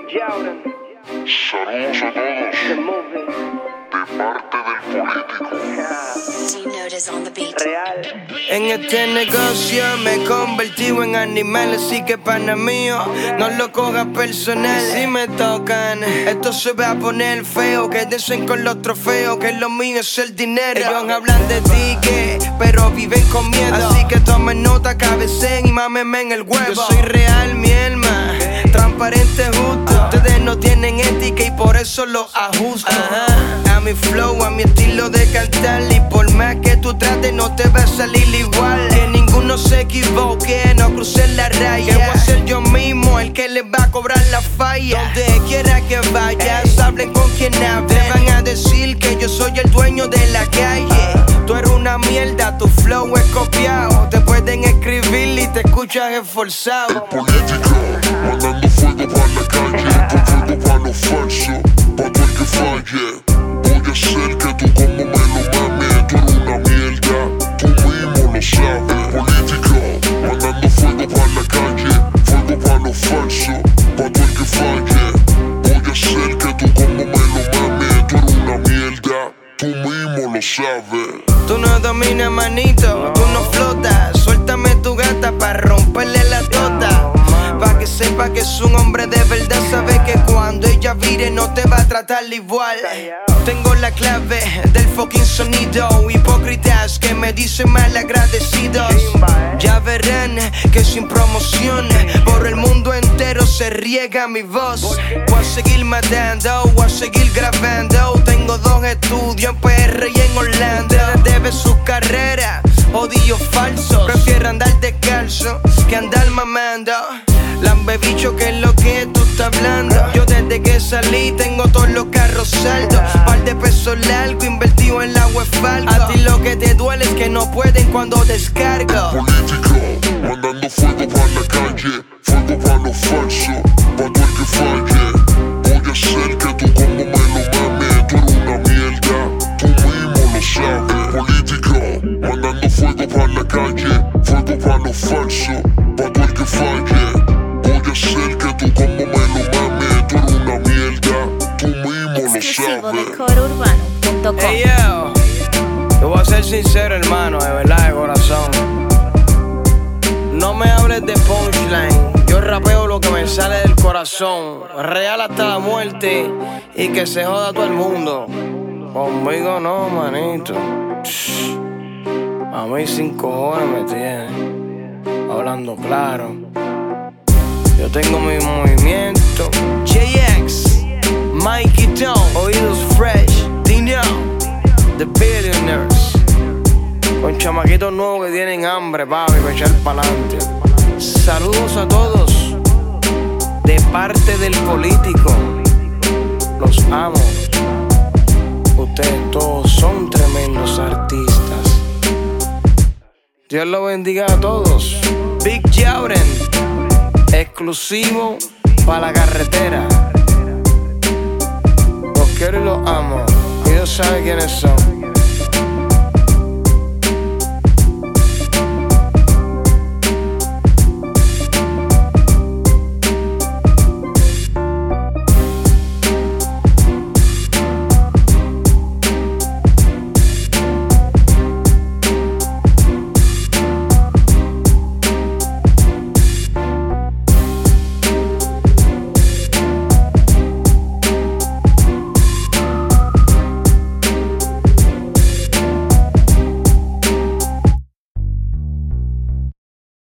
Jauren. Saludos a todos The Movie. de parte del político. Real. En este negocio me he convertido en animal, así que pana mío, no lo cojas personal. Si me tocan, esto se va a poner feo. Quédense con los trofeos, que lo mío es el dinero. Ellos hablan de ticket, pero viven con miedo. Así que tomen nota, cabecen y mámenme en el huevo. Yo soy real, mi alma, transparente, justo. Ustedes no tienen ética y por eso lo ajusto. A mi flow, a mi estilo de cantar, y por más que tú trates no te va a salir igual. Que ninguno se equivoque, no crucen la raya. Que voy a ser yo mismo el que les va a cobrar la falla. Donde quiera que vayas, hablen con quien hablen. Te van a decir que yo soy el dueño de la calle. Tú eres una mierda, tu flow es copiado. Te pueden escribir y te escuchas esforzado. Político, mandando fuego para la calle, con fuego para los falsos, pa' todo el que falle. Voy a hacer que tú como me lo mames, tú eres una mierda, tú mismo lo sabes. Político, mandando fuego para la calle, fuego para los falsos, pa' todo el que falle. Voy a hacer que tú como me lo mames, tú eres una mierda, tú mismo lo sabes. Tú no dominas, manito, tú no flotas. Suéltame tu gata pa' romperle la tota. Pa' que sepa que es un hombre de verdad. Sabe que cuando ella vire no te va a tratar igual. Tengo la clave del fucking sonido. Hipócritas que me dicen mal agradecidos. Ya verán que sin promoción por el mundo entero se riega mi voz. Voy a seguir matando, voy a seguir grabando. Tengo 2 estudios en PR y en Orlando. Debe su carrera, odio falso. Prefiero andar descalzo que andar mamando. Lambebicho, que es lo que tú estás hablando. Yo desde que salí tengo todos los carros saldos. Par de pesos largos invertido en la Falco. A ti lo que te duele es que no pueden cuando descargo. Político, mandando fuego para la calle, fuego para los falsos, pa' todo el que falle. Voy a hacer que tú como me lo mames, tú eres una mierda, tú mismo lo sabes. Político, mandando fuego para la calle, fuego para los falsos, pa' todo el que falle. Voy a hacer que tú como me lo mames, tú eres una mierda, tú mismo lo Exclusivo de sabes. corourbano.com. Hey yo, te voy a ser sincero, hermano, de verdad, de corazón. No me hables de punchline, yo rapeo lo que me sale del corazón. Real hasta la muerte y que se joda todo el mundo. Conmigo no, manito. A mí 5 cojones me tiene, hablando claro. Yo tengo mi movimiento. JX, Mikey Tone, Oídos Fresh, Dino, The Billionaires. Con chamaquitos nuevos que tienen hambre, papi, para echar pa'lante. Saludos a todos, de parte del político. Los amo. Ustedes todos son tremendos artistas. Dios los bendiga a todos. Big Jauren, exclusivo para la carretera. Los quiero y los amo. Ellos saben quiénes son.